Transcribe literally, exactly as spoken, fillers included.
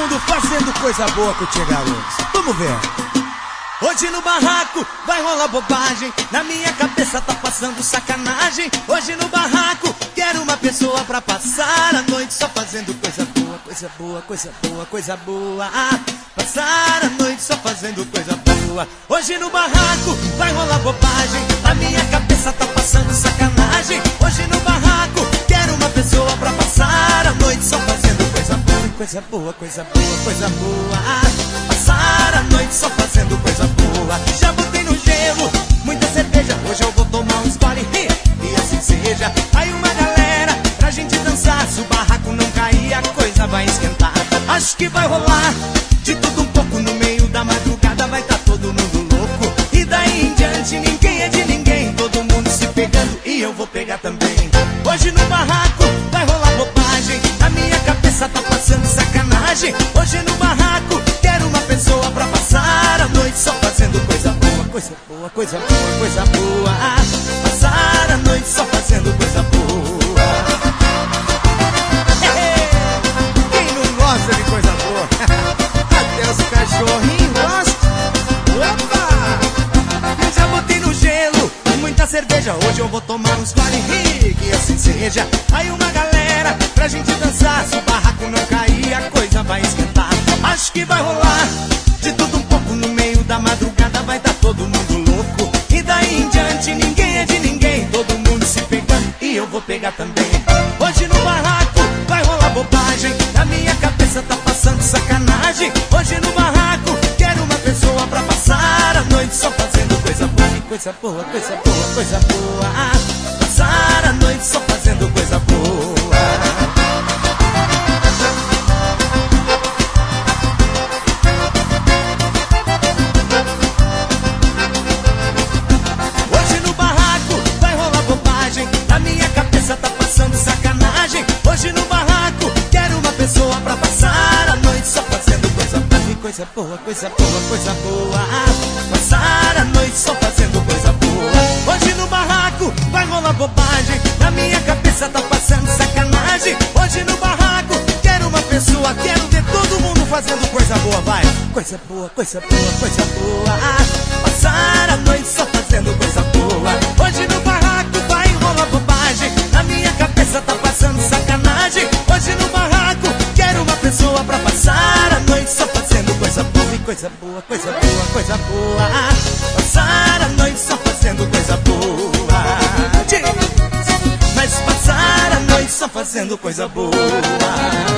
mundo fazendo coisa boa com o Tchê Garoto. Vamos ver. Hoje no barraco vai rolar bobagem, na minha cabeça tá passando sacanagem. Hoje no barraco quero uma pessoa pra passar a noite só fazendo coisa boa, coisa boa, coisa boa, coisa boa. Ah, passar a noite só fazendo coisa boa. Hoje no barraco vai rolar bobagem, na minha cabeça tá passando sacanagem. Hoje no barraco quero uma pessoa pra passar a noite só fazendo coisa boa, coisa boa, coisa boa, coisa boa. Ah, passar a noite só fazendo coisa boa. Já botei no gelo muita cerveja, hoje eu vou tomar um gole e assim seja. Aí uma galera pra gente dançar, se o barraco não cair a coisa vai esquentar. Acho que vai rolar de tudo um pouco, no meio da madrugada vai tá todo mundo louco. E daí em diante ninguém é de ninguém, todo mundo se pegando e eu vou pegar também. Hoje no barraco vai rolar bobagem, na minha cabeça tá passando sacanagem. Hoje no barraco quero uma pessoa pra passar a noite só fazendo coisa boa, coisa boa, coisa boa, coisa boa. Passar a noite só fazendo coisa boa. Quem não gosta de coisa boa? Até os cachorrinhos gostam. Opa! Eu já botei no gelo muita cerveja, hoje eu vou tomar uns gole e que assim seja. Aí uma galera pra gente dançar, se o barraco não cair a coisa vai esquentar. Acho que vai rolar de tudo um pouco, no meio da madrugada vai tá todo mundo louco. E daí em diante ninguém é de ninguém, todo mundo se pegando e eu vou pegar também. Hoje no barraco vai rolar bobagem, na minha cabeça tá passando sacanagem. Hoje no barraco quero uma pessoa pra passar a noite só fazendo coisa boa, coisa boa, coisa boa, coisa boa. Passar a noite só fazendo coisa boa. Hoje no barraco quero uma pessoa pra passar a noite só fazendo coisa boa, coisa boa, coisa boa, coisa boa. Passar a noite só fazendo coisa boa. Hoje no barraco vai rolar bobagem, na minha cabeça tá passando sacanagem. Hoje no barraco quero uma pessoa, quero ver todo mundo fazendo coisa boa, vai. Coisa boa, coisa boa, coisa boa. Passar a noite só fazendo coisa boa. Hoje no barraco vai rolar bobagem, na minha cabeça tá passando sacanagem. Hoje no barraco quero uma pessoa pra passar a noite só fazendo coisa boa, coisa boa, coisa boa, coisa boa. Passar a noite só fazendo coisa boa. Mas passar a noite só fazendo coisa boa.